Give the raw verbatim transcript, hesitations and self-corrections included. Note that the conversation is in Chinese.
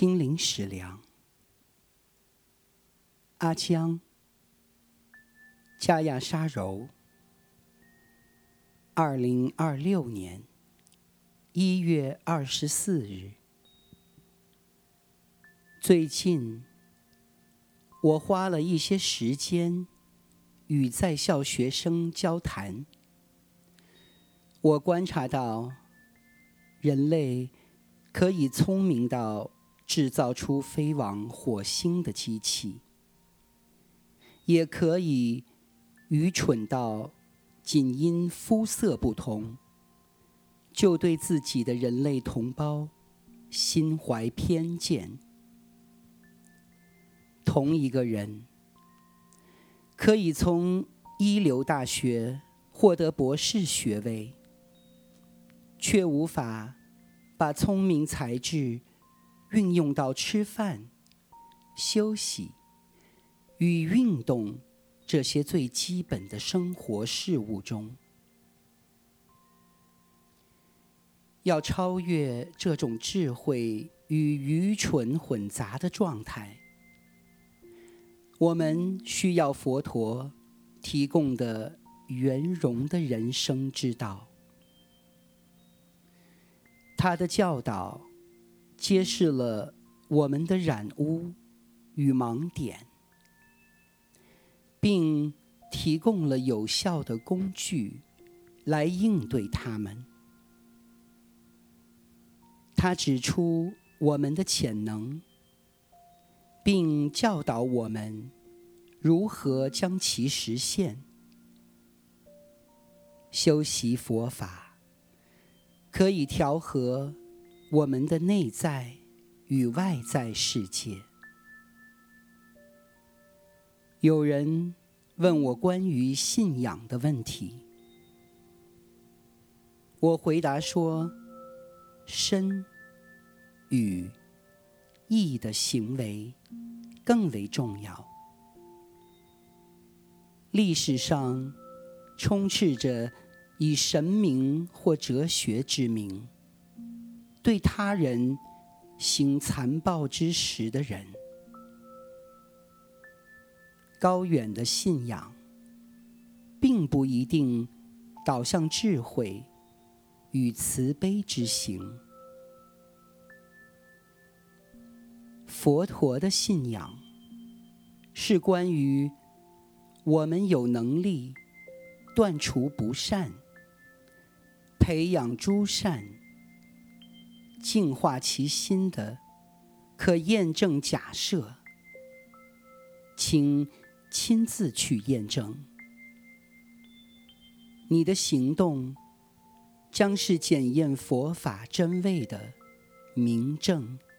心灵食粮。阿江，加亚沙柔，二零二六年一月二十四日。最近，我花了一些时间与在校学生交谈。我观察到，人类可以聪明到制造出飞往火星的机器，也可以愚蠢到仅因肤色不同，就对自己的人类同胞心怀偏见。同一个人可以从一流大学获得博士学位，却无法把聪明才智运用到吃饭、休息与运动这些最基本的生活事物中。要超越这种智慧与愚蠢混杂的状态，我们需要佛陀提供的圆融的人生之道。他的教导揭示了我们的染污与盲点，并提供了有效的工具来应对它们。他指出我们的潜能，并教导我们如何将其实现。修习佛法可以调和我们的内在与外在世界。有人问我关于信仰的问题，我回答说，身与意的行为更为重要。历史上充斥着以神明或哲学之名对他人行残暴之实的人。高远的信仰并不一定导向智慧与慈悲之行。佛陀的信仰是关于我们有能力断除不善，培养诸善，净化其心的可验证假设，请亲自去验证。你的行动将是检验佛法真伪的明证